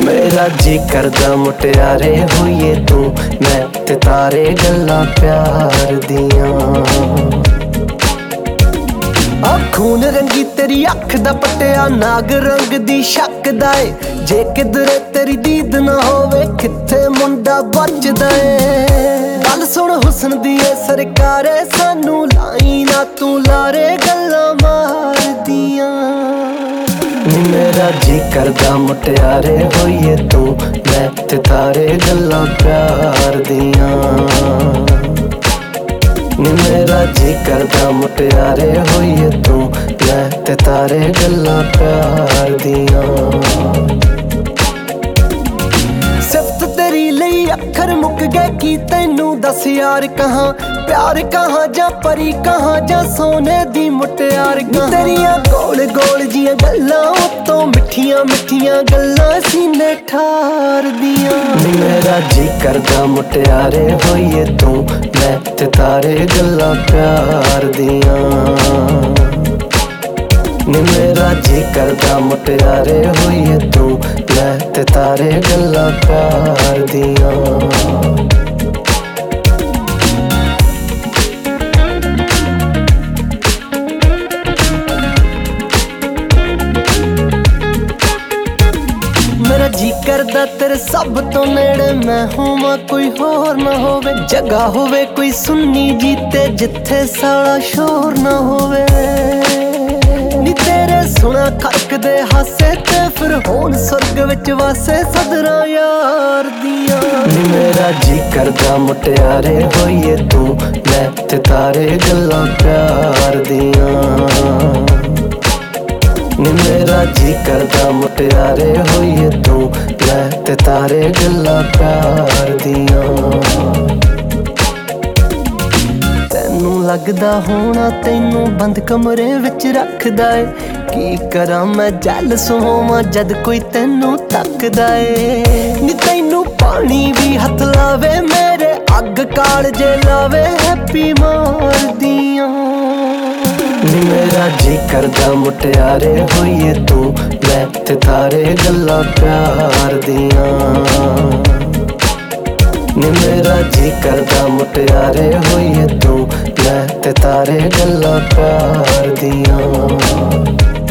मेरा जी करदा मुटियारे होइए तू मैं ते तारे गल्लां प्यार दियां। खून रंगी तेरी अख दा पट्टिया नाग रंग दी शक दा ए जे किधरे तेरी दीद ना होवे किथे मुंडा बचदा ए। गल सुन हुस्न दी ए सरकारे सानू लाई ना तू लारे गल्लां मार दियां। मेरा जी करदा मुटियारे होइए तू मैं ते तारे गल्लां प्यार दियां। मेरा जी करदा मुटियारे होइए तू मैं ते तारे गल्लां प्यार दियां। सिफत तेरी लई अखर मुक गए की तैनू दस यार कहाँ प्यार कहाँ जा परी कहाँ जा सोने दी मुटियार कहाँ। तेरिया गोल गोल जियां गल्लां उत्तों मिठियां मिठियां गल्लां सीने ठार दियां। मेरा जी करदा मुटियारे होइए तू मैं ते तारे गल्लां प्यार दियां। मेरा जी करदा मुटियारे होइए तू मैं ते तारे गल्लां प्यार दियां। मेरा जी करदा तेरे सब तो नेड़े मैं होवां कोई होर ना होवे जगह होवे कोई सुन्नी जीते जिथे साला शोर ना होवे। नी तेरे सुना खड़क दे हासे ते फिर होन स्वर्ग विच वासे सदरा यार दियां। मेरा जी करदा मुटियारे होइए तू मैं ते तारे गल्लां प्यार दियां। मेरा जी करदा मुटियारे होइए तू मैं ते तारे गल्लां प्यार दियां। तैनू लगदा होना तैनू बंद कमरे विच रखदा ए की करा मैं जैलस होवां जद कोई तैनू तकदा ए। नी तैनू पानी भी हथ लावे मेरे अग कालजे लावे हैप्पी मार दियां। मेरा जी करदा मुटियारे होइए तू मैं ते तारे गल्लां प्यार दियां। मेरा जी करदा मुटियारे होइए तू मैं ते तारे गल्लां प्यार दियां।